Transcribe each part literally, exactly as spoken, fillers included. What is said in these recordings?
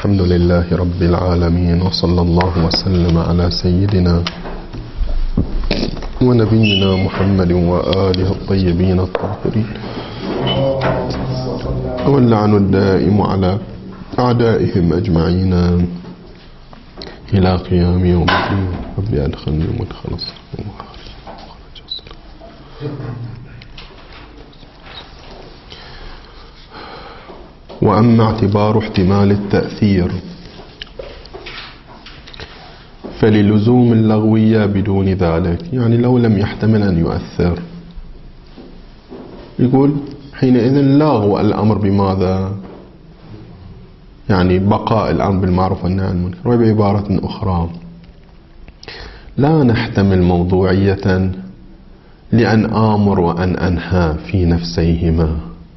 الحمد لله رب العالمين، وصلى الله وسلم على سيدنا ونبينا محمد وآله الطيبين الطاهرين، واللعن الدائم على أعدائهم أجمعين إلى قيام يوم الدين. رب أدخلني مدخل الصلاة وخرج الصلاة. وأما اعتبار احتمال التأثير فللزوم اللغوية بدون ذلك، يعني لو لم يحتمل أن يؤثر، يقول حينئذ لاغو الأمر بماذا؟ يعني بقاء الأمر بالمعروف والنهي عن المنكر. وبعبارة أخرى لا نحتمل موضوعية لأن آمر وأن أنهى في نفسيهما،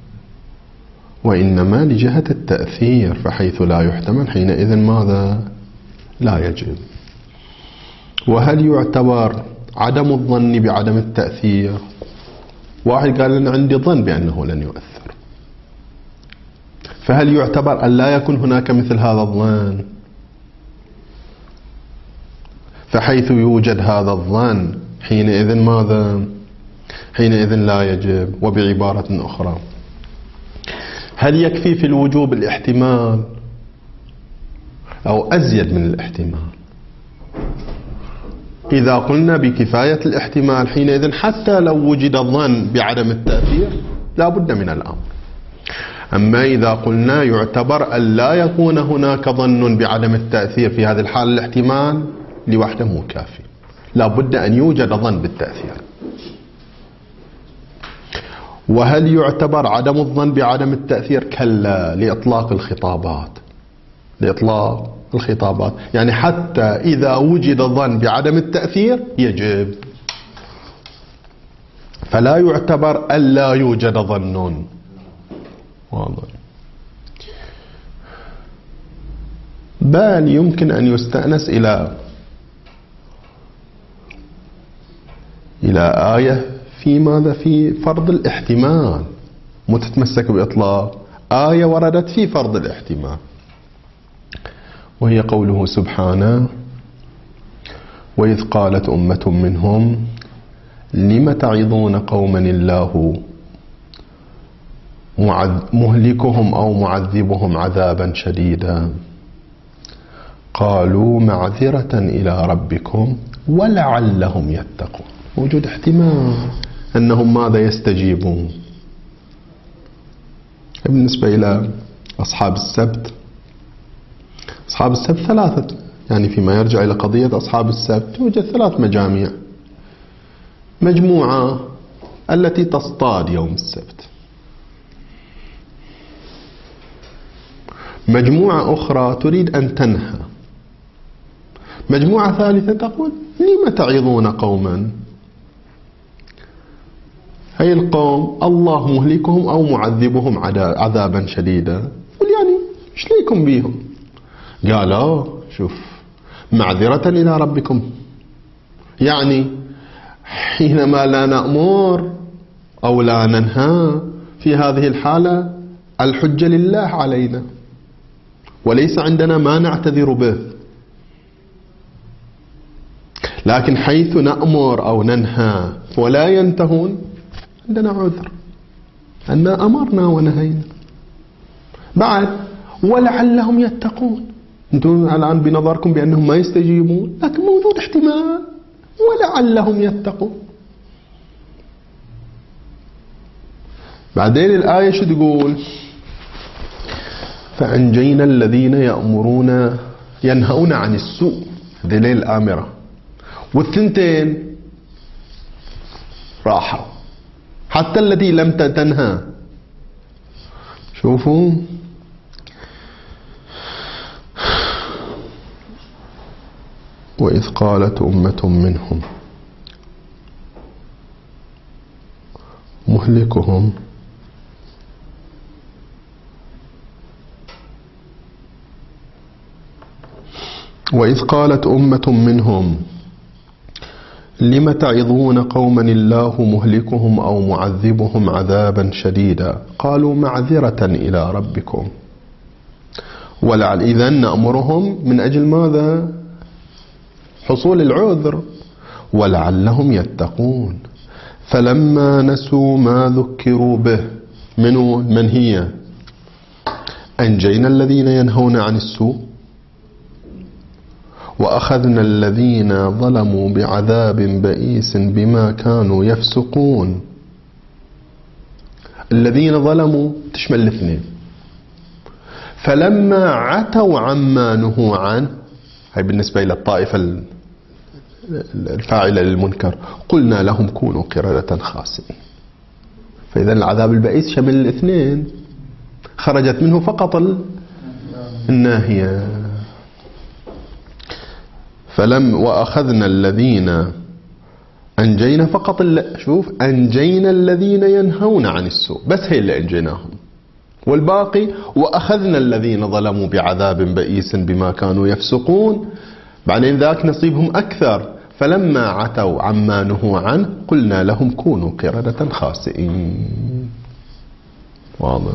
وإنما لجهة التأثير، فحيث لا يحتمل حينئذ ماذا؟ لا يجب. وهل يعتبر عدم الظن بعدم التأثير؟ واحد قال لنا عندي ظن بأنه لن يؤثر، فهل يعتبر أن لا يكون هناك مثل هذا الظن؟ فحيث يوجد هذا الظن حينئذ ماذا؟ حينئذ لا يجب. وبعبارة أخرى هل يكفي في الوجوب الاحتمال أو أزيد من الاحتمال؟ إذا قلنا بكفاية الاحتمال حينئذ حتى لو وجد الظن بعدم التأثير لا بد من الأمر. أما إذا قلنا يعتبر أن لا يكون هناك ظن بعدم التأثير، في هذه الحالة الاحتمال لوحده مو كافي، لا بد أن يوجد ظن بالتأثير. وهل يعتبر عدم الظن بعدم التأثير؟ كلا، لإطلاق الخطابات، لإطلاق الخطابات، يعني حتى إذا وجد ظن بعدم التأثير يجب، فلا يعتبر أن لا يوجد ظن. واضح. بل يمكن أن يستأنس إلى إلى آية في ماذا؟ في فرض الاحتمال، متتمسك بإطلاق آية وردت في فرض الاحتمال، وهي قوله سبحانه: وإذ قالت أمة منهم لم تعظون قوما الله مهلكهم أو معذبهم عذابا شديدا قالوا معذرة إلى ربكم ولعلهم يتقون. وجود احتمال أنهم ماذا؟ يستجيبون. بالنسبة إلى أصحاب السبت، أصحاب السبت ثلاثة، يعني فيما يرجع إلى قضية أصحاب السبت يوجد ثلاث مجاميع: مجموعة التي تصطاد يوم السبت، مجموعة أخرى تريد أن تنهى، مجموعة ثالثة تقول لم تعظون قوما، هي القوم الله مهلكهم أو معذبهم عذابا شديدا، قل يعني ايش ليكم بيهم؟ قالوا شوف معذرة إلى ربكم، يعني حينما لا نأمر أو لا ننهى في هذه الحالة الحجة لله علينا، وليس عندنا ما نعتذر به. لكن حيث نأمر أو ننهى ولا ينتهون عندنا عذر أن أمرنا ونهينا. بعد ولعلهم يتقون، أنتم الآن بنظركم بأنهم ما يستجيبون، لكن موجود احتمال ولعلهم يتقون. بعدين الآية شو تقول؟ فأنجينا الذين يأمرون ينهون عن السوء، ذليل الآمرة، والثنتين راحوا، حتى التي لم تنهى. شوفوا وإذ قالت أمة منهم مهلكهم وإذ قالت أمة منهم لم تعظون قوما الله مهلكهم أو معذبهم عذابا شديدا قالوا معذرة إلى ربكم ولعل إذن نأمرهم من أجل ماذا؟ حصول العذر. ولعلهم يتقون. فلما نسوا ما ذكروا به، منو من هي؟ أنجينا الذين ينهون عن السوء وأخذنا الذين ظلموا بعذاب بئيس بما كانوا يفسقون. الذين ظلموا تشمل الاثنين. فلما عتوا عما نهوا عنه، هي بالنسبة إلى الطائفة الفاعلة للمنكر، قلنا لهم كونوا قردة خاسئين. فإذا العذاب البئيس شمل الاثنين، خرجت منه فقط الناهية. فلم وأخذنا الذين أنجينا فقط، شوف أنجينا الذين ينهون عن السوء، بس هي اللي أنجيناهم. والباقي وأخذنا الذين ظلموا بعذاب بئيس بما كانوا يفسقون، بعدين ذاك نصيبهم أكثر. فلما عتوا عما نهوا عنه قلنا لهم كونوا قردة خاسئين. واضح؟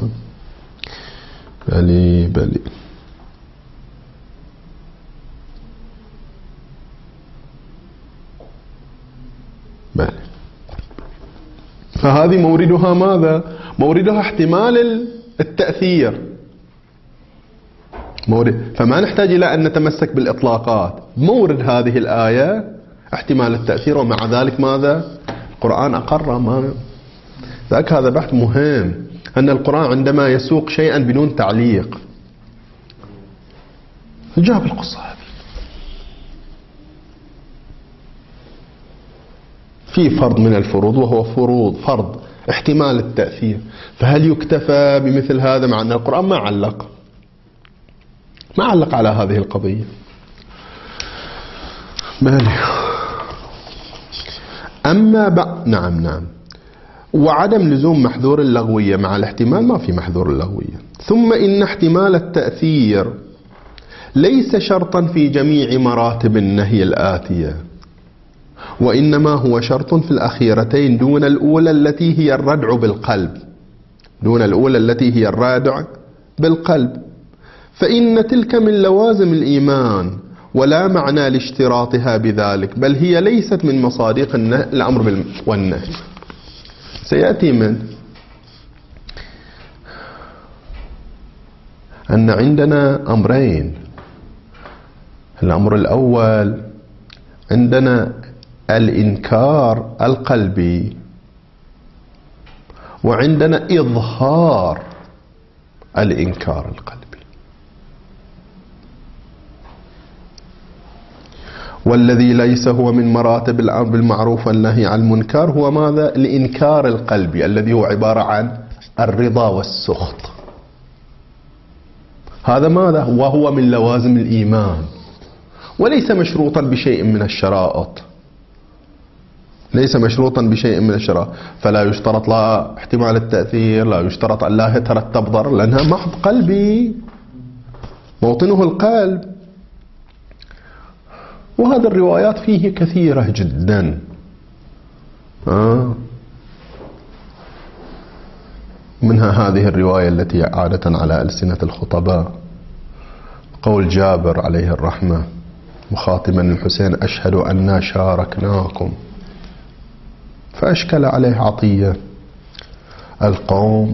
بلي بلي. بلي. فهذه موردها ماذا؟ موردها احتمال التأثير. مورد. فما نحتاج إلى أن نتمسك بالإطلاقات. مورد هذه الآية احتمال التأثير، ومع ذلك ماذا؟ القرآن أقر. ما ذاك هذا بحث مهم، أن القرآن عندما يسوق شيئا بدون تعليق جاب القصة هذه. في فرض من الفروض وهو فروض فرض احتمال التأثير، فهل يكتفى بمثل هذا مع أن القرآن ما علق ما علق على هذه القضية؟ مالي. أما بعد نعم نعم وعدم لزوم محذور اللغوية مع الاحتمال، ما في محذور اللغوية. ثم إن احتمال التأثير ليس شرطا في جميع مراتب النهي الآتية، وإنما هو شرط في الأخيرتين دون الأولى التي هي الردع بالقلب، دون الأولى التي هي الردع بالقلب. فإن تلك من لوازم الإيمان ولا معنى لاشتراطها بذلك، بل هي ليست من مصادق الأمر والنهي. سيأتي من أن عندنا أمرين. الأمر الأول عندنا الإنكار القلبي، وعندنا إظهار الإنكار القلبي. والذي ليس هو من مراتب الأمر بالمعروف والنهي عن المنكر هو ماذا؟ الإنكار القلبي، الذي هو عبارة عن الرضا والسخط. هذا ماذا؟ وهو من لوازم الإيمان، وليس مشروطا بشيء من الشرائط، ليس مشروطا بشيء من الشرائط. فلا يشترط لا احتمال التأثير، لا يشترط أن لا يترتب ضرر، لأنها محض قلبي، موطنه القلب. وهذا الروايات فيه كثيرة جدا. آه. منها هذه الرواية التي عادة على ألسنة الخطباء، قول جابر عليه الرحمة مخاطبا الحسين: أشهد أننا شاركناكم. فأشكل عليه عطية: القوم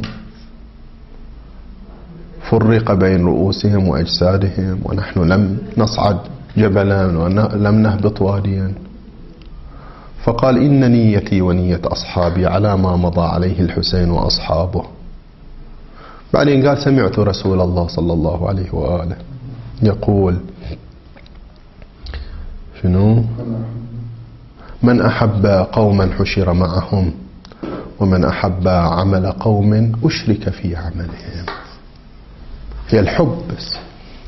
فرق بين رؤوسهم وأجسادهم، ونحن لم نصعد جبلا ولم نهبط واديا. فقال: إن نيتي ونية أصحابي على ما مضى عليه الحسين وأصحابه. بعدين قال: سمعت رسول الله صلى الله عليه وآله يقول شنو؟ من أحب قوما حشر معهم، ومن أحب عمل قوم أشرك في عملهم. هي الحب بس.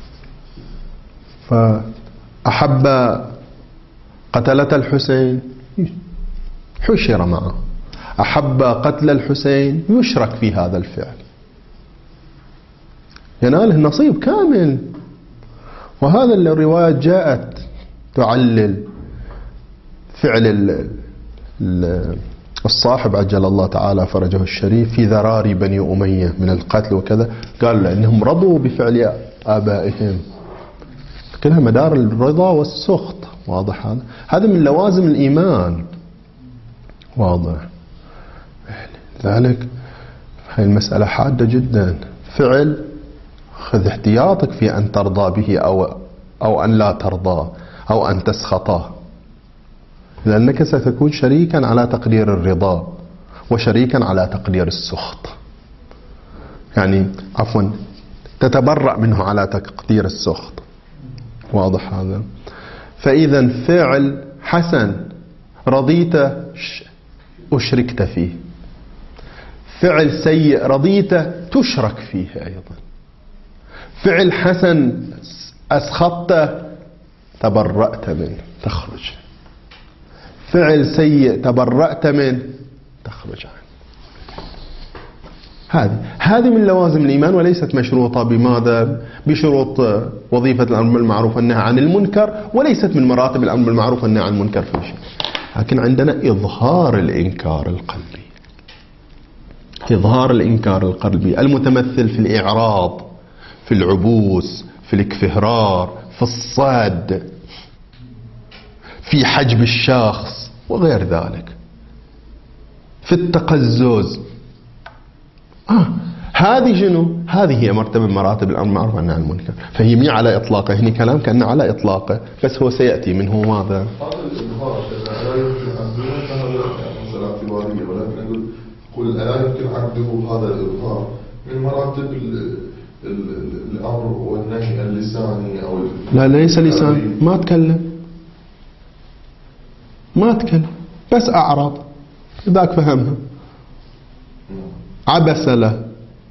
فأحب قتلة الحسين حشر معه، أحب قتل الحسين يشرك في هذا الفعل، يناله نصيب كامل. وهذا الرواية جاءت تعلل فعل الصاحب عجل الله تعالى فرجه الشريف في ذراري بني أمية من القتل وكذا. قال لأنهم رضوا بفعل آبائهم، كلها مدار الرضا والسخط. واضح هذا؟ هذا من لوازم الإيمان. واضح؟ لذلك هاي المسألة حادة جدا. فعل خذ احتياطك في أن ترضى به أو أو أن لا ترضى أو أن تسخطه، لأنك ستكون شريكا على تقدير الرضا وشريكا على تقدير السخط. يعني عفوا تتبرأ منه على تقدير السخط. واضح هذا؟ فإذا فعل حسن رضيت أشركت فيه، فعل سيء رضيت تشرك فيه أيضا، فعل حسن أسخطت تبرأت منه تخرج، فعل سيء تبرأت منه تخرج عنه. هذه هذه من لوازم الإيمان، وليست مشروطة بماذا؟ بشروط وظيفة الأمر بالمعروف والنهي عن المنكر، وليست من مراتب الأمر بالمعروف والنهي عن المنكر في شيء. لكن عندنا إظهار الإنكار القلبي، إظهار الإنكار القلبي المتمثل في الإعراض، في العبوس، في الاكفهرار، في الصد، في حجب الشخص وغير ذلك، في التقزز. آه. هذه شنو؟ هذه هي مرتبة مراتب الأمر بالمعروف والنهي عن المنكر. فهي مي على إطلاقه، هني كلام كأنه على إطلاقه، بس هو سيأتي منه ماذا؟ هذا الإظهار لا يمكن عبده، فهذا مسألة اعتبارية، ولكن نقول قل لا يمكن عبده هذا الإظهار من مراتب الأمر والنهي اللساني أو لا ليس لساني، ما تكلم ما تكلم بس أعرض، ذاك فهمها، عبس له.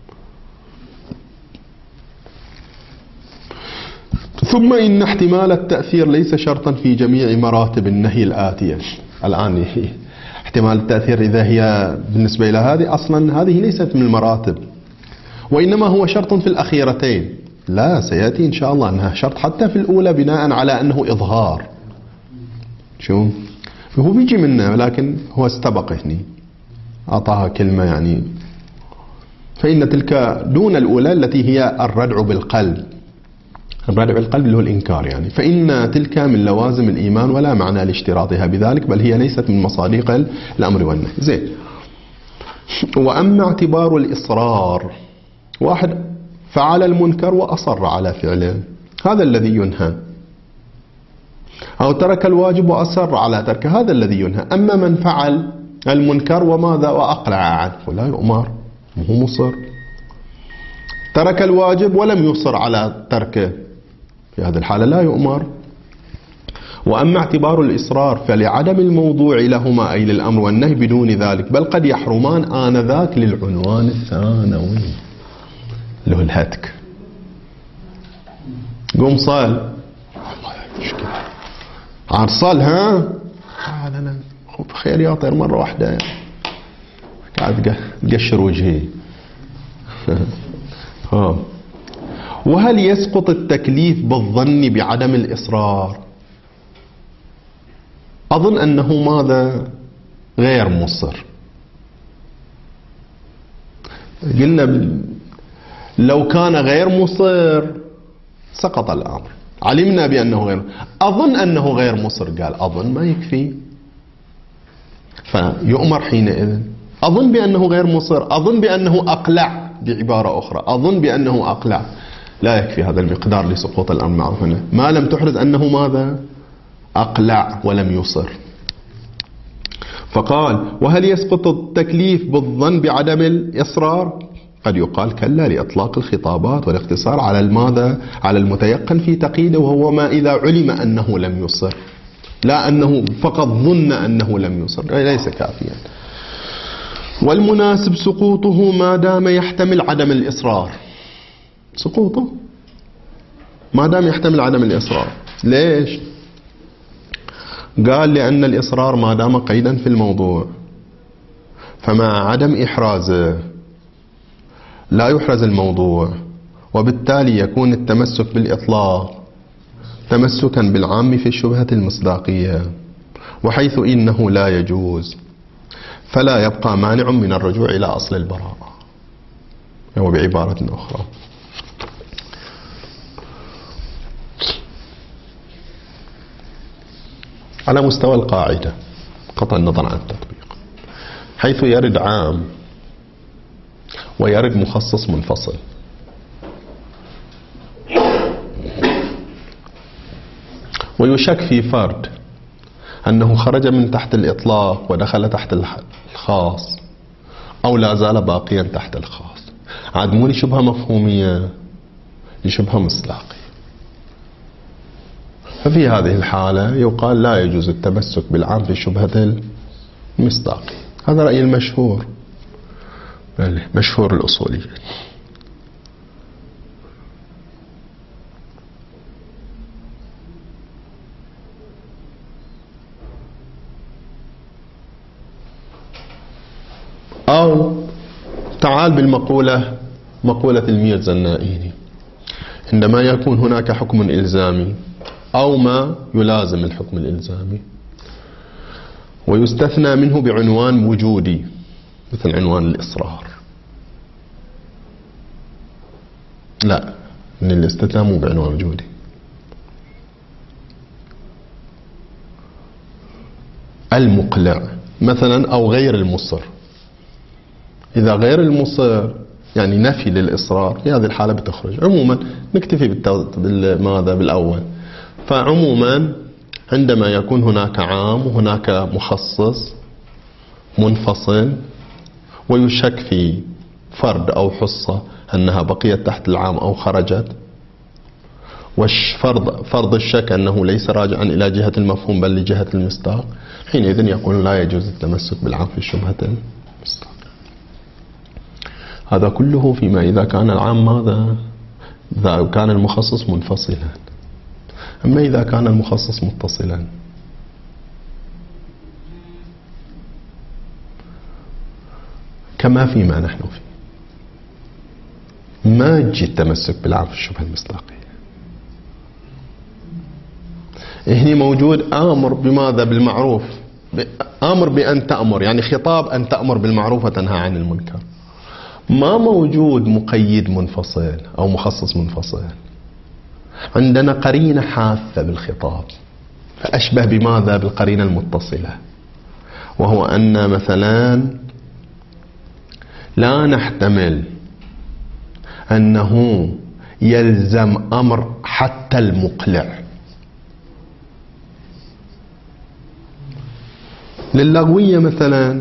ثم إن احتمال التأثير ليس شرطا في جميع مراتب النهي الآتية. الآن احتمال التأثير إذا هي بالنسبة إلى هذه أصلا هذه ليست من المراتب، وإنما هو شرط في الأخيرتين. لا سيأتي إن شاء الله أنها شرط حتى في الأولى بناء على أنه إظهار. شو هو بيجي منه، لكن هو استبق هني أعطاها كلمة يعني. فإن تلك دون الأولى التي هي الردع بالقلب، الردع بالقلب اللي هو الإنكار يعني. فإن تلك من لوازم الإيمان ولا معنى لاشتراطها بذلك، بل هي ليست من مصادق الأمر والنهي. زين. وأما اعتبار الإصرار، واحد فعل المنكر وأصر على فعله، هذا الذي ينهى، أو ترك الواجب وأصر على تركه، هذا الذي ينهى. أما من فعل المنكر وماذا وأقلع عنه لا يؤمر، هو مصر. ترك الواجب ولم يصر على تركه، في هذه الحالة لا يؤمر. وأما اعتبار الإصرار فلعدم الموضوع لهما أي للأمر والنهي بدون ذلك، بل قد يحرمان آنذاك للعنوان الثانوي اللي هو الهتك. قوم صال عاد صال ها قال أنا خير يا طير مرة واحدة قاعد تقشر وجهي. ها. وهل يسقط التكليف بالظن بعدم الإصرار؟ أظن أنه ماذا؟ غير مصر. قلنا لو كان غير مصر سقط الأمر، علمنا بأنه غير، أظن أنه غير مصر، قال أظن ما يكفي فيؤمر حينئذ. أظن بأنه غير مصر، أظن بأنه أقلع، بعبارة أخرى أظن بأنه أقلع، لا يكفي هذا المقدار لسقوط الأمر معروف هنا، ما لم تحرز أنه ماذا؟ أقلع ولم يصر. فقال وهل يسقط التكليف بالظن بعدم الإصرار؟ قد يقال كلا، لإطلاق الخطابات والاقتصار على الماذا؟ على المتيقن في تقييده، وهو ما إذا علم أنه لم يصر، لا أنه فقط ظن أنه لم يصر، ليس كافيا. والمناسب سقوطه ما دام يحتمل عدم الإصرار، سقوطه ما دام يحتمل عدم الإصرار. ليش؟ قال لأن الإصرار ما دام قيدا في الموضوع، فمع عدم إحرازه لا يحرز الموضوع، وبالتالي يكون التمسك بالإطلاق تمسكا بالعام في الشبهة المصداقية، وحيث إنه لا يجوز فلا يبقى مانع من الرجوع إلى أصل البراءة. وبعبارة أخرى على مستوى القاعدة قطع النظر عن التطبيق، حيث يرد عام ويرد مخصص منفصل. ويشك في فرد أنه خرج من تحت الإطلاق ودخل تحت الخاص أو لا زال باقيا تحت الخاص، عاد مو لشبهة مفهومية، لشبهة مصداقية. ففي هذه الحالة يقال لا يجوز التمسك بالعام في شبهة المصداقية. هذا رأي المشهور، مشهور الأصولي. أو تعال بالمقولة، مقولة الميرزا النائيني، عندما يكون هناك حكم إلزامي أو ما يلازم الحكم الإلزامي ويستثنى منه بعنوان وجودي مثل عنوان الإصرار، لا، من الاستثناء مو بعنوان وجودي. المقلع مثلا أو غير المصر، إذا غير المصر يعني نفي للإصرار، في هذه الحالة بتخرج. عموما نكتفي بالماذا بالأول. فعموما عندما يكون هناك عام وهناك مخصص منفصل ويشك في فرد أو حصة أنها بقيت تحت العام أو خرجت، وفرض فرض الشك أنه ليس راجعا إلى جهة المفهوم بل لجهة المصداق، حينئذ يقول لا يجوز التمسك بالعام في شبهة المصداق. هذا كله فيما إذا كان العام ماذا؟ إذا كان المخصص منفصلا. أما إذا كان المخصص متصلا كما فيما نحن فيه، ما يجي التمسك بالعام في الشبهة المصداقية. هنا موجود آمر بماذا؟ بالمعروف، آمر بأن تأمر، يعني خطاب أن تأمر بالمعروف وتنهى عن المنكر. ما موجود مقيد منفصل أو مخصص منفصل. عندنا قرينة حاثة بالخطاب، فأشبه بماذا؟ بالقرينة المتصلة، وهو أن مثلا لا نحتمل أنه يلزم أمر حتى المقلع. للغوية مثلا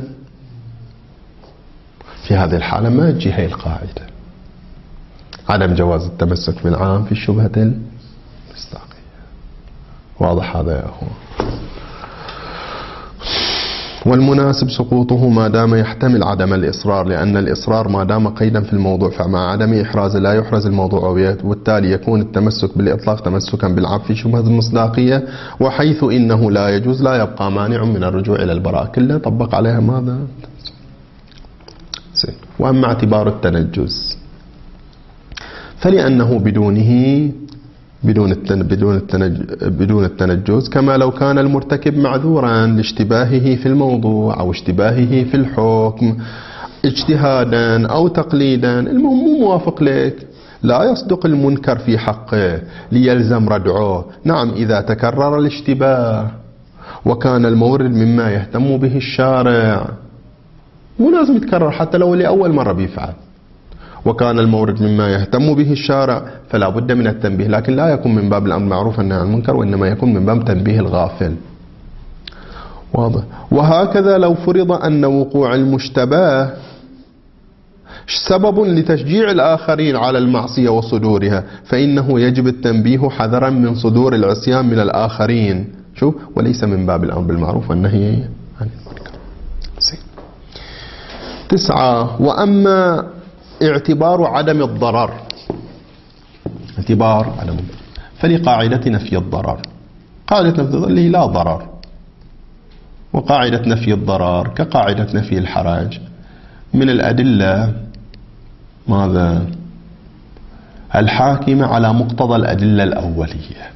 في هذه الحالة ما تجي هي القاعدة، عدم جواز التمسك بالعام في الشبهة المصداقية. واضح هذا يا أخوان؟ والمناسب سقوطه ما دام يحتمل عدم الإصرار، لأن الإصرار ما دام قيدا في الموضوع فمع عدم إحراز لا يحرز الموضوعيات، وبالتالي يكون التمسك بالإطلاق تمسكا بالعام في شبهة المصداقية، وحيث إنه لا يجوز لا يبقى مانع من الرجوع إلى البراءة. كلها طبق عليها ماذا؟ وأما اعتبار التنجز فلأنه بدونه بدون التن بدون التنج بدون التنجز كما لو كان المرتكب معذورا لاشتباهه في الموضوع أو اشتباهه في الحكم اجتهادا أو تقليدا، المهم مو موافق لك، لا يصدق المنكر في حقه ليلزم ردعه. نعم إذا تكرر الاشتباه وكان المورد مما يهتم به الشارع، مو لازم يتكرر حتى لو لأول مرة بيفعل، وكان المورد مما يهتم به الشارع فلا بد من التنبيه، لكن لا يكون من باب الأمر بالمعروف والنهي عن المنكر، وإنما يكون من باب تنبيه الغافل. واضح. وهكذا لو فرض أن وقوع المشتبه سبب لتشجيع الآخرين على المعصية وصدورها، فإنه يجب التنبيه حذرا من صدور العصيان من الآخرين، شوف، وليس من باب الأمر بالمعروف والنهي عن المنكر. تسعة. وأما اعتبار عدم الضرر، اعتبار عدم الضرر فلقاعدة نفي الضرر، قاعدة نفي الضرر اللي لا ضرر، وقاعدة نفي الضرر كقاعدة نفي الحرج من الأدلة ماذا؟ الحاكمة على مقتضى الأدلة الأولية.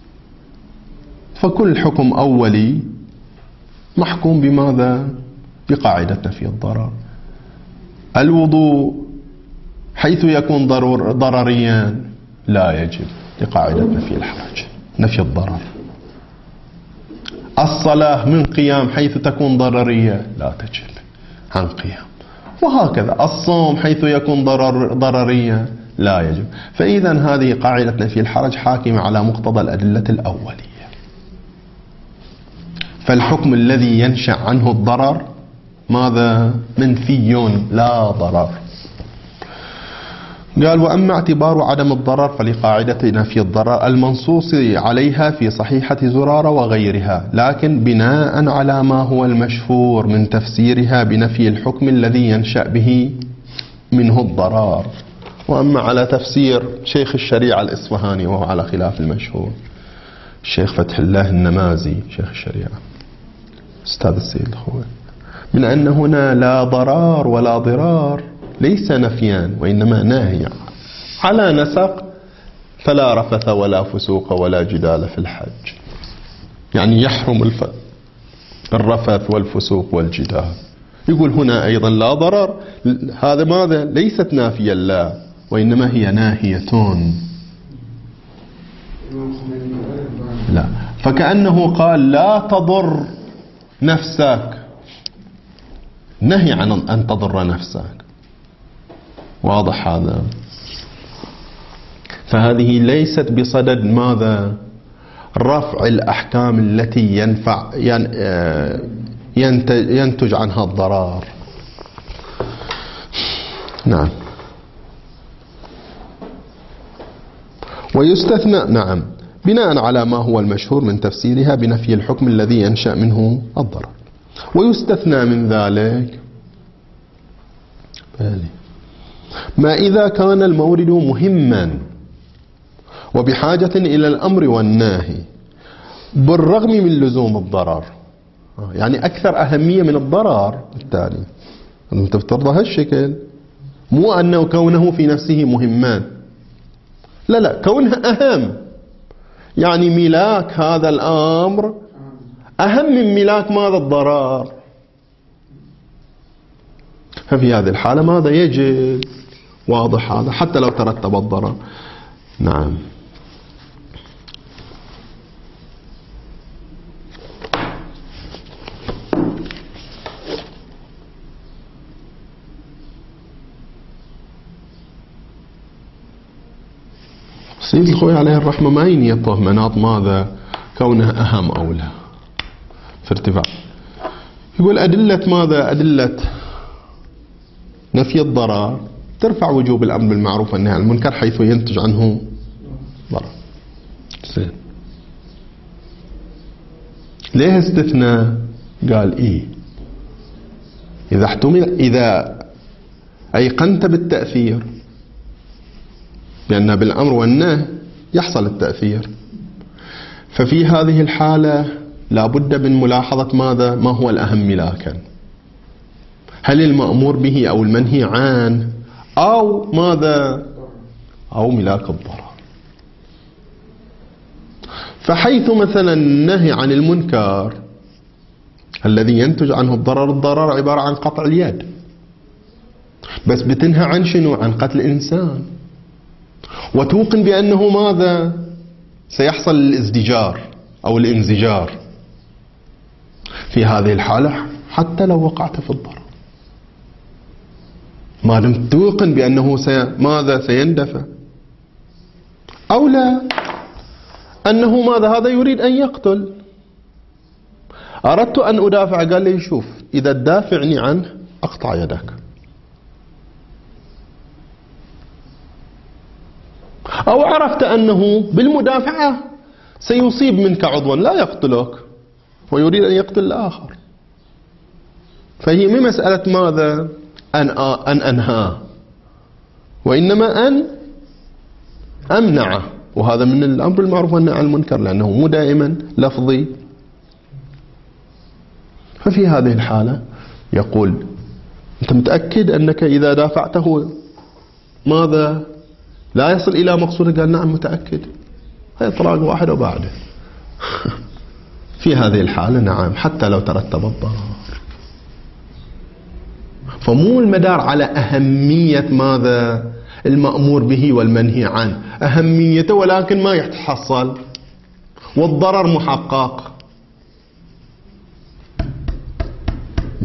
فكل حكم أولي محكوم بماذا؟ بقاعدة نفي الضرر. الوضوء حيث يكون ضرور ضرريا لا يجب لقاعدة نفي الحرج، نفي الضرر. الصلاة من قيام حيث تكون ضررية لا تجب عن قيام، وهكذا الصوم حيث يكون ضرر ضررية لا يجب. فإذا هذه قاعدة نفي الحرج حاكمة على مقتضى الأدلة الأولية. فالحكم الذي ينشأ عنه الضرر ماذا؟ منفي لا ضرر. قال وأما اعتبار عدم الضرر فلقاعدة نفي الضرر المنصوص عليها في صحيحة زرارة وغيرها، لكن بناء على ما هو المشهور من تفسيرها بنفي الحكم الذي ينشأ به منه الضرر. وأما على تفسير شيخ الشريعة الإصفهاني وهو على خلاف المشهور، الشيخ فتح الله النمازي شيخ الشريعة أستاذ السيد الخوي، من أن هنا لا ضرار ولا ضرار ليس نفيا وإنما ناهيا على نسق فلا رفث ولا فسوق ولا جدال في الحج، يعني يحرم الرفث والفسوق والجدال. يقول هنا أيضا لا ضرر، هذا ماذا؟ ليست نافيا لا وإنما هي ناهية لا. فكأنه قال لا تضر نفسك، نهي عن أن تضر نفسك. واضح هذا؟ فهذه ليست بصدد ماذا؟ رفع الأحكام التي ينفع ينتج عنها الضرار. نعم. ويستثنى نعم بناء على ما هو المشهور من تفسيرها بنفي الحكم الذي ينشأ منه الضرر. ويستثنى من ذلك ما إذا كان المورد مهما وبحاجة إلى الأمر والنهي بالرغم من لزوم الضرر، يعني أكثر أهمية من الضرر. بالتالي أنت تفترض هالشكل، مو أنه كونه في نفسه مهمان، لا لا، كونه أهم، يعني ملاك هذا الأمر أهم من ملاك ماذا؟ الضرر. ففي هذه الحالة ماذا يجب؟ واضح هذا، حتى لو ترتب الضرر. نعم. سيد الخوي عليه الرحمة ما ينيطه مناط ماذا؟ كونه أهم أو لا في ارتفاع. يقول أدلة ماذا؟ أدلة نفي الضرر ترفع وجوب الأمر بالمعروف والنهي عن المنكر حيث ينتج عنه ضرر. زين. ليه استثناء؟ قال إيه إذا احتمل، إذا أيقنت بالتأثير، لأن بالأمر والنهي يحصل التأثير، ففي هذه الحالة لا بد من ملاحظة ماذا؟ ما هو الأهم ملاكا؟ هل المأمور به أو المنهي عنه أو ماذا؟ أو ملاك الضرر. فحيث مثلا النهي عن المنكر الذي ينتج عنه الضرر، الضرر عبارة عن قطع اليد، بس بتنهى عن شنو؟ عن قتل الإنسان، وتوقن بأنه ماذا؟ سيحصل الازدجار أو الانزجار. في هذه الحالة حتى لو وقعت في الضرر، ما دمت توقن بأنه سي... ماذا؟ سيندفع. أو لا، أنه ماذا؟ هذا يريد أن يقتل، أردت أن أدافع، قال لي شوف إذا تدافعني عنه أقطع يدك. أو عرفت أنه بالمدافعة سيصيب منك عضوا لا يقتلك ويريد أن يقتل الآخر، فهي مو مسألة ماذا؟ أن أن أنهاه، وإنما أن أمنعه، وهذا من الأمر بالمعروف والنهي عن المنكر لأنه مو دائما لفظي. ففي هذه الحالة يقول أنت متأكد أنك إذا دافعته ماذا؟ لا يصل إلى مقصوده؟ قال نعم متأكد، هي طلاق واحد وبعده. في هذه الحالة نعم حتى لو ترتب الضرر. فمو المدار على أهمية ماذا؟ المأمور به والمنهي عنه، أهميته ولكن ما يتحصل، والضرر محقق.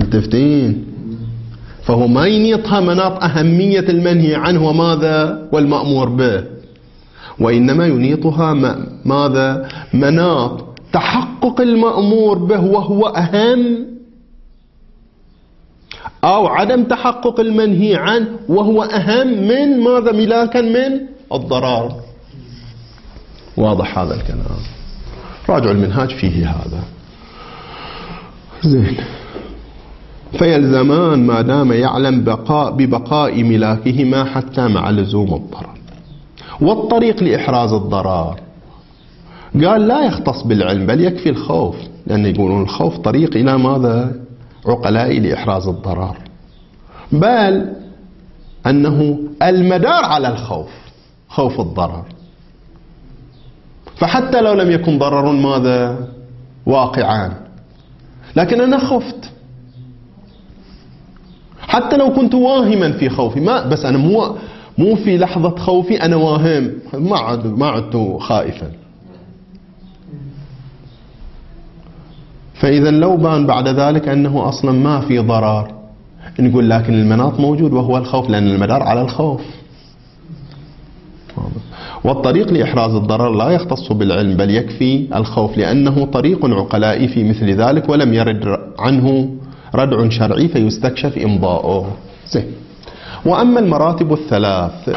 ملتفتين. فهو ما ينيطها مناط أهمية المنهي عنه وماذا والمأمور به، وإنما ينيطها ماذا مناط تحقق المأمور به وهو أهم، أو عدم تحقق المنهي عنه وهو أهم من ماذا ملاكا من الضرر. واضح هذا الكلام؟ راجع المنهاج فيه هذا. زين. فيلزمان ما دام يعلم بقاء ببقاء ملاكهما حتى مع لزوم الضرر. والطريق لإحراز الضرر قال لا يختص بالعلم بل يكفي الخوف، لأن يقولون الخوف طريق إلى ماذا؟ عقلاء لإحراز الضرر، بل أنه المدار على الخوف خوف الضرر. فحتى لو لم يكن ضرر ماذا واقعا، لكن أنا خفت، حتى لو كنت واهما في خوفي، ما بس أنا مو مو في لحظة خوفي أنا واهم، ما عد ما عدت خائفا. فإذا لو بان بعد ذلك أنه أصلا ما في ضرر، نقول لكن المناط موجود وهو الخوف، لأن المدار على الخوف. والطريق لإحراز الضرر لا يختص بالعلم بل يكفي الخوف، لأنه طريق عقلائي في مثل ذلك، ولم يرد عنه ردع شرعي فيستكشف إمضاؤه. زين. وأما المراتب الثلاث،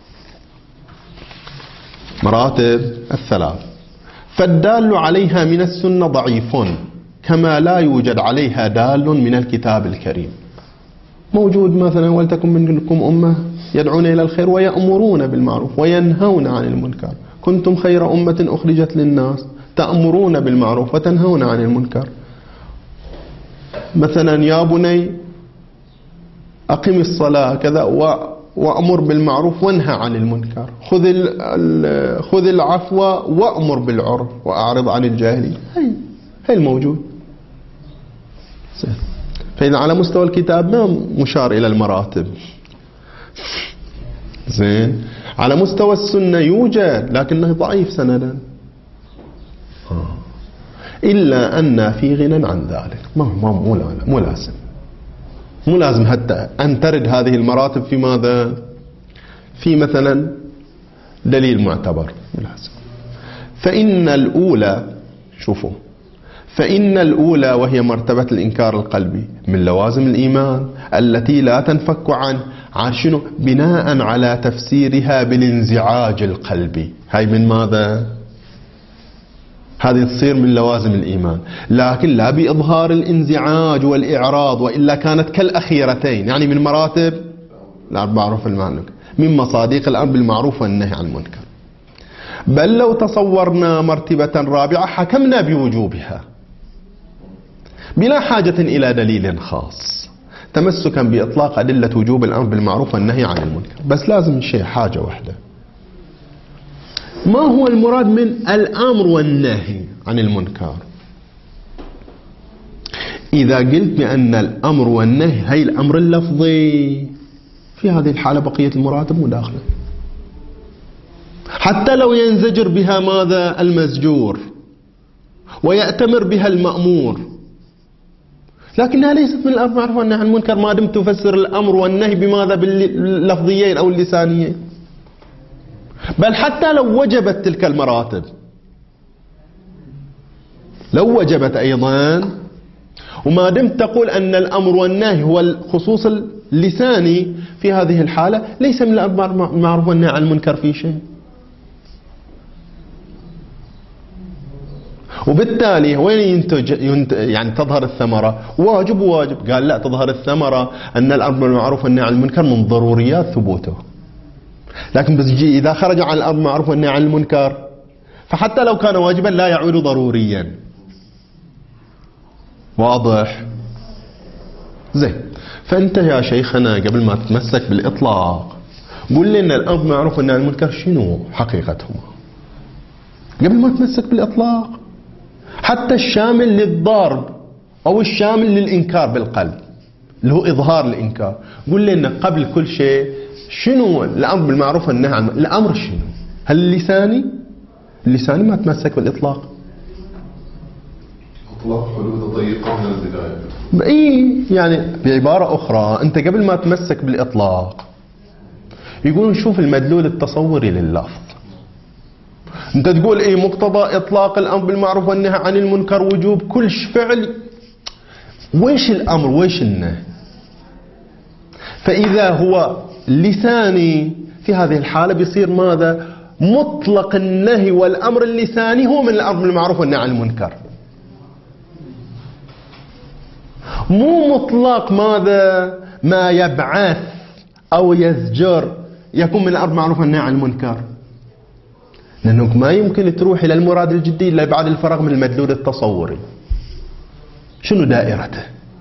مراتب الثلاث فالدال عليها من السنة ضعيف، كما لا يوجد عليها دال من الكتاب الكريم. موجود مثلا ولتكن منكم أمة يدعون إلى الخير ويأمرون بالمعروف وينهون عن المنكر، كنتم خير أمة أخرجت للناس تأمرون بالمعروف وتنهون عن المنكر. مثلا يا بني أقم الصلاة كذا وأمر بالمعروف وانهى عن المنكر، خذ خذ العفو وأمر بالعرف وأعرض عن الجاهلين. هي هي الموجود. فإذا على مستوى الكتاب ما مشار إلى المراتب. زين. على مستوى السنة يوجد لكنه ضعيف سندا، إلا أن في غنى عن ذلك. ما ما مو مو لازم مو لازم حتى أن ترد هذه المراتب في ماذا؟ في مثلا دليل معتبر. لازم. فإن الأولى، شوفوا، فإن الأولى وهي مرتبة الإنكار القلبي من لوازم الإيمان التي لا تنفك عنه، عشان بناء على تفسيرها بالانزعاج القلبي. هاي من ماذا؟ هذه تصير من لوازم الإيمان، لكن لا بإظهار الانزعاج والإعراض، وإلا كانت كالأخيرتين، يعني من مراتب الأمر بالمعروف والنهي، من مصادق الأمر بالمعروف والنهي عن المنكر. بل لو تصورنا مرتبة رابعة حكمنا بوجوبها بلا حاجة إلى دليل خاص، تمسكا بإطلاق أدلة وجوب الأمر بالمعروف والنهي عن المنكر. بس لازم شيء، حاجة واحدة، ما هو المراد من الأمر والنهي عن المنكر؟ إذا قلت بأن الأمر والنهي هي الأمر اللفظي، في هذه الحالة بقية المراتب مداخلة، حتى لو ينزجر بها ماذا؟ المزجور، ويأتمر بها المأمور، لكنها ليست من الأمر بالمعروف والنهي عن المنكر ما دمت تفسر الأمر والنهي بماذا؟ باللفظيين أو اللسانيين. بل حتى لو وجبت تلك المراتب، لو وجبت أيضا، وما دمت تقول أن الأمر والنهي هو الخصوص اللساني، في هذه الحالة ليس من الأمر بالمعروف والنهي عن المنكر في شيء. وبالتالي وين ينتج, ينتج يعني تظهر الثمرة؟ واجب واجب. قال لا، تظهر الثمرة أن الأمر بالمعروف والنهي عن المنكر من ضروريات ثبوته، لكن بس جي إذا خرج عن الأمر بالمعروف والنهي عن المنكر فحتى لو كان واجبا لا يعود ضروريا. واضح؟ زين. فأنت يا شيخنا قبل ما تتمسك بالإطلاق قل لنا الأمر بالمعروف والنهي عن المنكر شنو حقيقتهما قبل ما تتمسك بالإطلاق، حتى الشامل للضرب أو الشامل للإنكار بالقلب اللي هو إظهار الإنكار. قل لنا قبل كل شيء شنو الأمر بالمعروف والنهي عن المنكر؟ الأمر شنو؟ هل اللساني؟ اللساني ما تمسك بالإطلاق. إطلاق حدود ضيقة من البداية. اي يعني بعبارة أخرى أنت قبل ما تمسك بالإطلاق يقولون شوف المدلول التصوري لللفظ. أنت تقول إيه مقتضى إطلاق الأمر بالمعروف والنهي عن المنكر وجوب كل فعل. ويش الأمر ويش النهي؟ فإذا هو لساني في هذه الحالة بيصير ماذا؟ مطلق النهي والأمر اللساني هو من الأمر بالمعروف والنهي عن المنكر، مو مطلق ماذا؟ ما يبعث أو يزجر يكون من الأمر بالمعروف والنهي عن المنكر، لأنك ما يمكن تروح إلى المراد الجدي إلا بعد الفراغ من المدلول التصوري. شنو دائرته؟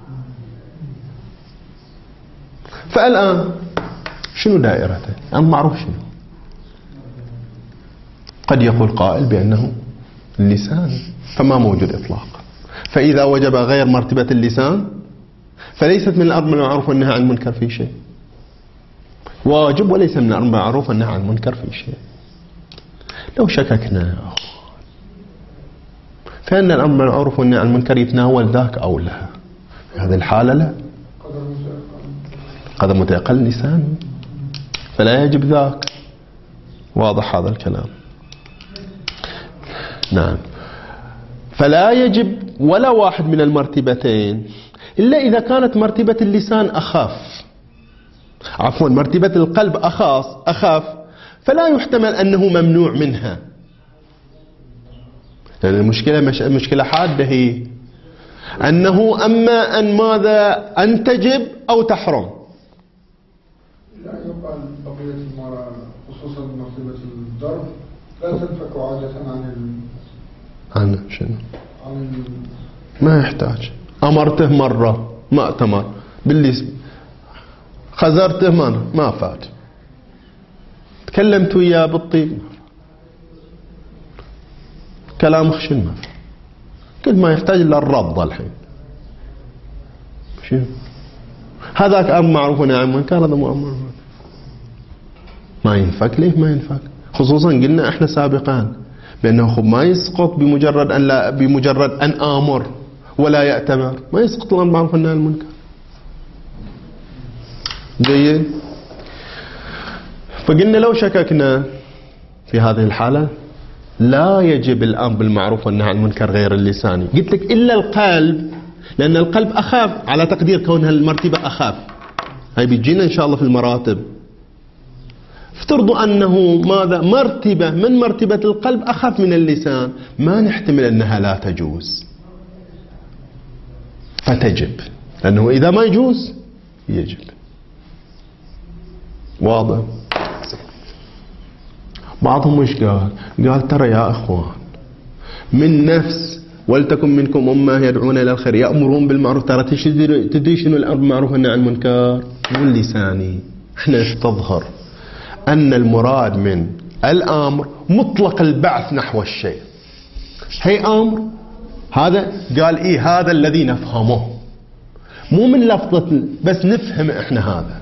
فالآن شنو دائرته؟ أنا معروف شنو. قد يقول قائل بأنه اللسان فما موجود إطلاق، فإذا وجب غير مرتبة اللسان فليست من الأمر بالمعروف والنهي عن المنكر في شيء، واجب وليس من الأمر بالمعروف والنهي عن المنكر في شيء. لو شككنا فإن الأمر بالمعروف والنهي عن المنكر يتناول ذاك أو لا، في هذه الحالة لا، قدر متيقن لسان فلا يجب ذاك. واضح هذا الكلام؟ نعم. فلا يجب ولا واحد من المرتبتين إلا إذا كانت مرتبة اللسان أخف، عفوا مرتبة القلب أخاص أخف، فلا يحتمل أنه ممنوع منها. لأن المشكلة مش مشكلة حادة هي أنه أما أن ماذا أن تجب أو تحرم. لا يقال بقية المرأة خصوصا مرتبة الضرب لا تنفك عادة عن ال... عن شنو؟ عن ال... ما يحتاج. أمرته مرة ما أتمر، باللي خزرته ما ما فات، تكلمت وياه بالطيب كلام خشن ما فات، كل ما يحتاج إلا الرضا الحين. شنو؟ هذاك أمر معروف ونهي عن المنكر، هذا مو أمر ما ينفك. ليه ما ينفك؟ خصوصا قلنا احنا سابقا بأنه خب ما يسقط بمجرد أن لا بمجرد أن آمر ولا يأتمر، ما يسقط الأمر معروف والنهي عن المنكر. جيد. فقلنا لو شككنا في هذه الحالة لا يجب الأمر بالمعروف والنهي عن المنكر غير اللساني. قلت لك إلا القلب، لأن القلب أخاف على تقدير كونها المرتبة أخاف. هاي بيجينا إن شاء الله في المراتب. افترضوا أنه ماذا؟ مرتبة من مرتبة القلب أخاف من اللسان، ما نحتمل أنها لا تجوز فتجب، لأنه إذا ما يجوز يجب. واضح؟ بعضهم مش قال قال ترى يا أخوان من نفس ولتكن منكم أمة يدعون إلى الخير يأمرون بالمعروف، ترى تدري شنو الأمر بالمعروف والنهي عن المنكر؟ مو اللساني. احنا نستظهر أن المراد من الأمر مطلق البعث نحو الشيء. هي أمر، هذا قال إيه هذا الذي نفهمه، مو من لفظة بس نفهم إحنا هذا.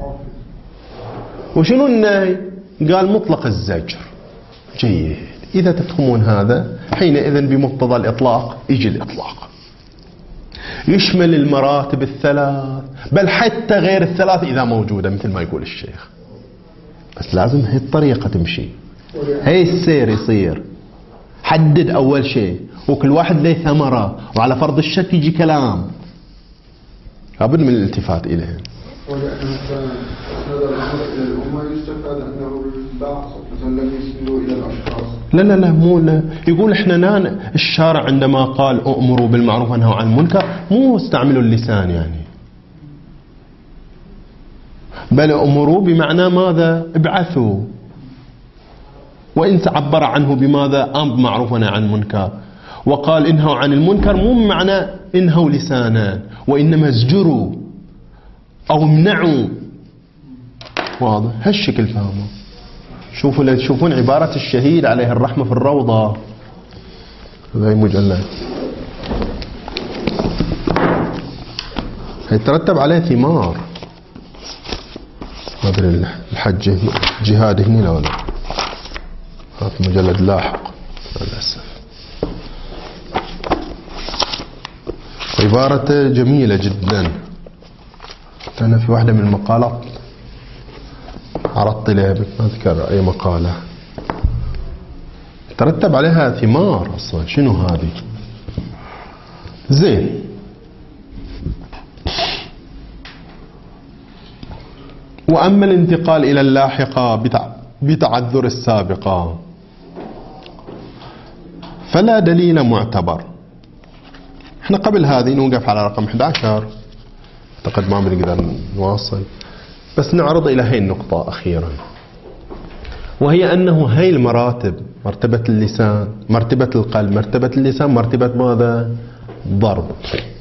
وشنو النهي؟ قال مطلق الزجر. جيد، إذا تفهمون هذا حينئذ بمقتضى الإطلاق يجي الإطلاق يشمل المراتب الثلاث، بل حتى غير الثلاث إذا موجودة مثل ما يقول الشيخ. بس لازم هي الطريقة تمشي، هي السير يصير. حدد أول شيء وكل واحد له ثمرة، وعلى فرض الشك يجي كلام لابد من الالتفات إليه. ولأن هذا الأمر إلى الأمة يستفاد أنه البعض لم يسندوا إلى الأشخاص. لا لا لا مو لا. يقول إحنا نان الشارع عندما قال أؤمروا بالمعروف ونهوا عن المنكر مو استعملوا اللسان يعني، بل أمروا بمعنى ماذا؟ ابعثوا. وإن تعبر عنه بماذا؟ أمر معروف ونهي عن المنكر. وقال انهوا عن المنكر مو بمعنى انهوا لسانا، وإنما ازجروا أو امنعوا. واضح؟ هالشكل فهموا. شوفوا لا تشوفون عبارة الشهيد عليه الرحمة في الروضة، هذا مجلد هيترتب عليه ثمار. ما ادري الحج جهاد هني لا ولا هذا مجلد لاحق للأسف. عبارة جميلة جدا. أنا في واحدة من المقالات عرضت لها، ما أذكر أي مقالة، ترتب عليها ثمار أصلا. شنو هذه؟ زين، وأما الانتقال إلى اللاحقة بتعذر السابقة فلا دليل معتبر. احنا قبل هذه نوقف على رقم أحد عشر، اعتقد ما بنقدر نواصل، بس نعرض إلى هاي النقطة أخيرا، وهي أنه هاي المراتب، مرتبة اللسان، مرتبة القلب، مرتبة اللسان، مرتبة ماذا؟ ضرب.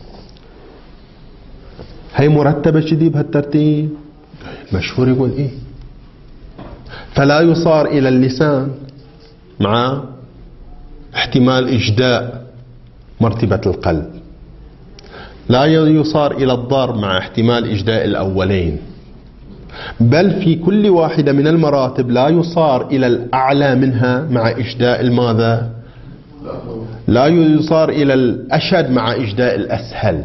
هاي مرتبة شديد بهالترتيب. المشهور يقول إيه؟ فلا يصار إلى اللسان مع احتمال إجداء مرتبة القلب، لا يصار إلى الضرب مع احتمال إجداء الأولين، بل في كل واحدة من المراتب لا يصار إلى الأعلى منها مع إجداء الماذا؟ لا يصار إلى الأشد مع إجداء الأسهل.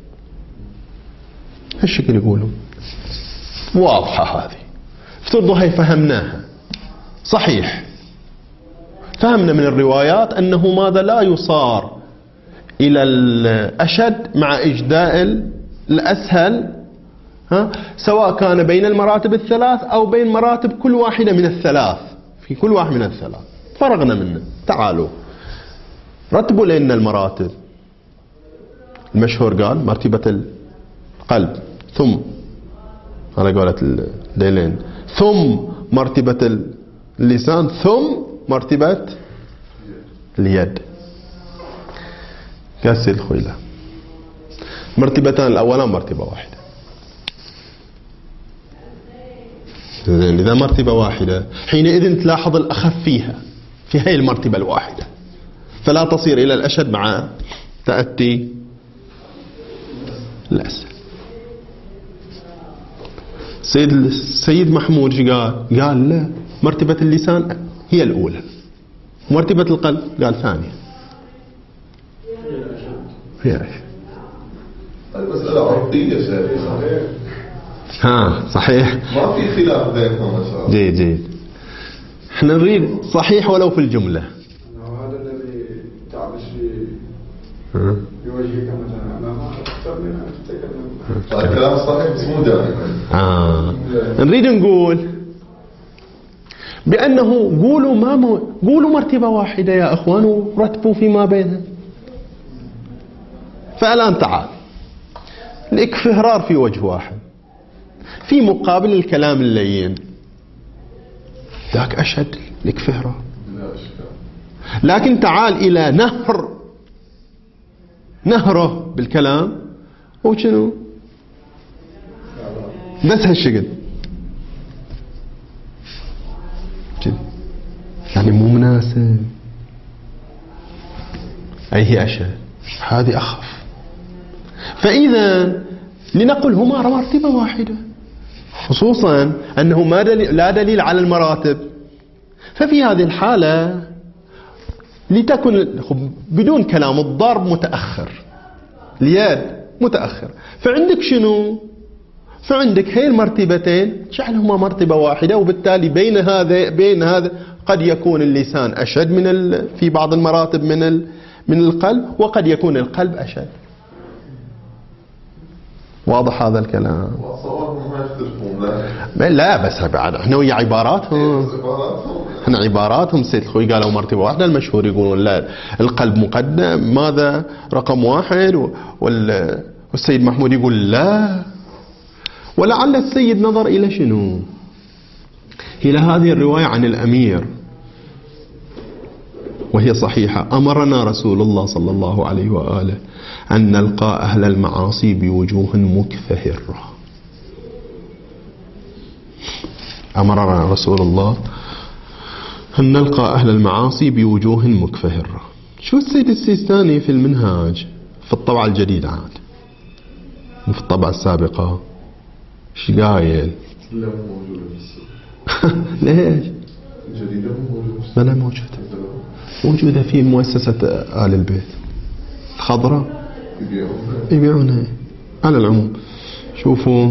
هالشكل يقولوا. واضحة هذه، افترضوا هاي فهمناها صحيح، فهمنا من الروايات أنه ماذا؟ لا يصار إلى الأشد مع إجداء الأسهل، ها؟ سواء كان بين المراتب الثلاث أو بين مراتب كل واحدة من الثلاث. في كل واحد من الثلاث فرغنا منه. تعالوا رتبوا لنا المراتب. المشهور قال مرتبة القلب، ثم على قولة الليلين، ثم مرتبة اللسان، ثم مرتبة اليد. قاسي الخويلة مرتبتان الأولان مرتبة واحدة. إذا مرتبة واحدة حينئذ تلاحظ الأخف فيها في هذه المرتبة الواحدة، فلا تصير إلى الأشد مع تأتي الأسهل. سيد السيد محمود قال قال لا، مرتبة اللسان هي الأولى، مرتبة القلب قال ثانية. هي المسألة عرضية صحيح. ها صحيح، ما في خلاف بينهم. جيد جيد، احنا نريد صحيح ولو في الجملة. هذا الذي تعبس في بوجهك مثلا أمام أكثر من أن تتكلم. الكلام الصحيح بس مو دائما. آه. نريد نقول بأنه قولوا ما مو قولوا مرتبة واحدة يا أخوان ورتبوا فيما بينها. فالآن تعال، الإكفهرار في وجه واحد في مقابل الكلام اللين، ذاك أشد الإكفهرار. لكن تعال إلى نهر نهره بالكلام وشنو بس هالشكل، يعني مو مناسب. أي هي أشد، هذه أخف. فإذا لنقل هما مرتبة واحدة، خصوصا أنه ما دليل لا دليل على المراتب. ففي هذه الحالة لتكن بدون كلام الضرب متأخر، اليد متأخر، فعندك شنو؟ فعندك هاي المرتبتين جعلهما مرتبة واحدة، وبالتالي بين هذا بين هذا قد يكون اللسان أشد من ال... في بعض المراتب من ال... من القلب، وقد يكون القلب أشد. واضح هذا الكلام؟ لا بس بعد احنا ويا عباراتهم، احنا عباراتهم. سيد الخوي قالوا مرتبة واحدة، المشهور يقولون لا القلب مقدم ماذا رقم واحد، والسيد محمود يقول لا. ولعل السيد نظر إلى شنو؟ إلى هذه الرواية عن الأمير وهي صحيحة: أمرنا رسول الله صلى الله عليه وآله أن نلقى أهل المعاصي بوجوه مكفهرة. أمرنا رسول الله أن نلقى أهل المعاصي بوجوه مكفهرة. شو السيد السيستاني في المنهاج في الطبعة الجديدة عاد وفي الطبعة السابقة ايش قايل؟ لا موجودة ليش؟ الجديدة موجودة بلا موجودة، موجودة في مؤسسة آل البيت الخضراء يبيعونها يبيعونها على العموم. شوفوا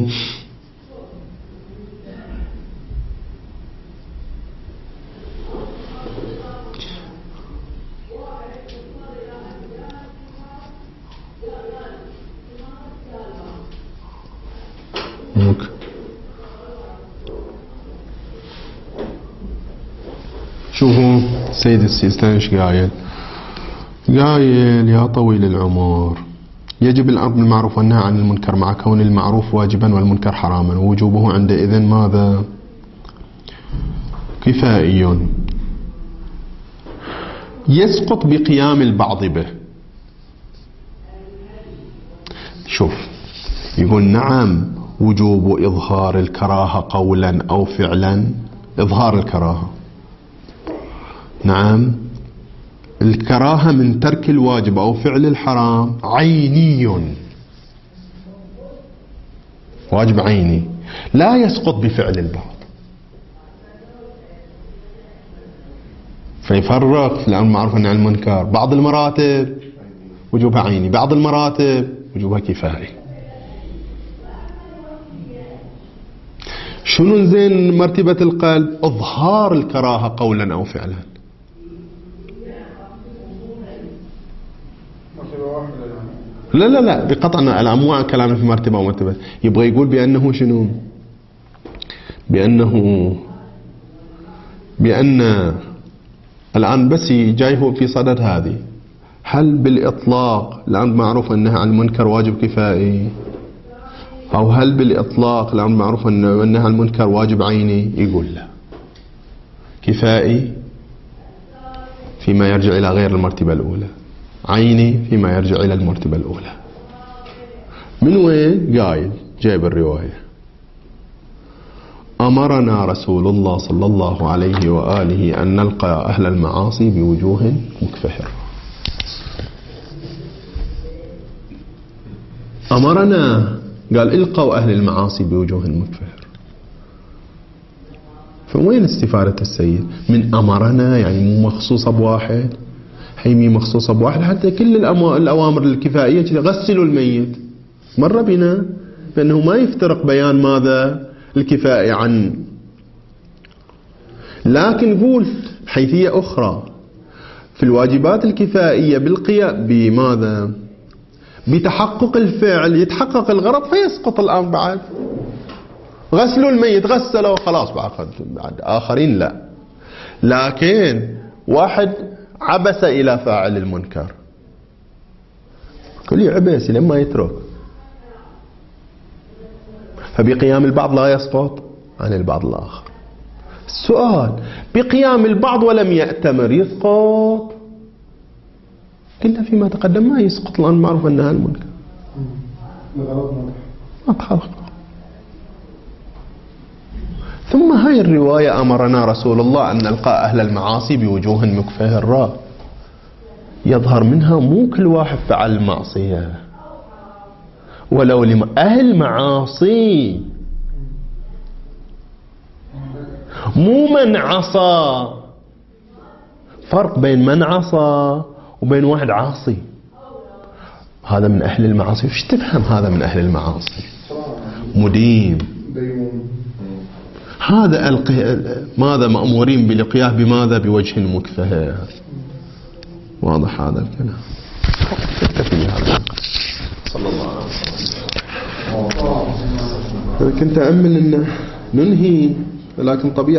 ممكن شوفوا سيد السيستاني ايش قايل؟ قايل يا طويل العمر يجب الأمر بالمعروف والنهي عن المنكر مع كون المعروف واجبا والمنكر حراما، ووجوبه عندئذ ماذا؟ كفائي يسقط بقيام البعض به. شوف يقول نعم وجوب إظهار الكراهة قولا أو فعلا، إظهار الكراهة نعم، الكراهة من ترك الواجب أو فعل الحرام عيني، واجب عيني لا يسقط بفعل البعض. فيفرق في الأمر بالمعروف والنهي عن المنكر، بعض المراتب وجوبها عيني، بعض المراتب وجوبها كفائي. شنو زين مرتبة القلب؟ إظهار الكراهة قولا أو فعلا. لا لا لا بقطعنا الأموع كلام في مرتبة ومرتبة. يبغى يقول بأنه شنو؟ بأنه بأن الآن بس جاي هو في صدد هذه، هل بالإطلاق الأمر بالمعروف والنهي عن المنكر واجب كفائي، أو هل بالإطلاق الأمر بالمعروف والنهي عن المنكر واجب عيني؟ يقول لا، كفائي فيما يرجع إلى غير المرتبة الأولى، عيني فيما يرجع إلى المرتبة الأولى. من وين؟ قايل جايب الرواية: أمرنا رسول الله صلى الله عليه وآله أن نلقى أهل المعاصي بوجوه مكفحرة. أمرنا، قال القوا أهل المعاصي بوجوه مكفحرة. فوين استفادة السيد من أمرنا؟ يعني مو مخصوصة بواحد، هي مخصوصة بواحد، حتى كل الأوامر الكفائية غسلوا الميت مر بنا بأنه ما يفترق بيان ماذا الكفائي عن، لكن قول حيثية أخرى في الواجبات الكفائية بالقيام بماذا؟ بتحقق الفعل، يتحقق الغرض فيسقط الأمر بعد. غسلوا الميت غسلوا خلاص، بعد آخرين لا. لكن واحد عبس إلى فاعل المنكر، كل عبس لما يترك، فبقيام البعض لا يسقط عن البعض الآخر. السؤال: بقيام البعض ولم يأتمر يسقط؟ قلنا فيما تقدم ما يسقط الآن معروف أنها المنكر. ثم هاي الرواية أمرنا رسول الله أن نلقى أهل المعاصي بوجوه مكفهرة، يظهر منها مو كل واحد فعل معصية، ولو لما أهل معاصي، مو من عصى. فرق بين من عصى وبين واحد عاصي. هذا من أهل المعاصي. وش تفهم هذا من أهل المعاصي؟ مدين، هذا القي... ماذا مأمورين بلقياه بماذا؟ بوجه مكفهر. واضح هذا الكلام؟ تكتفي بهذا. صلى الله عليه وسلم. كنت أأمل أن ننهي، لكن طبيعة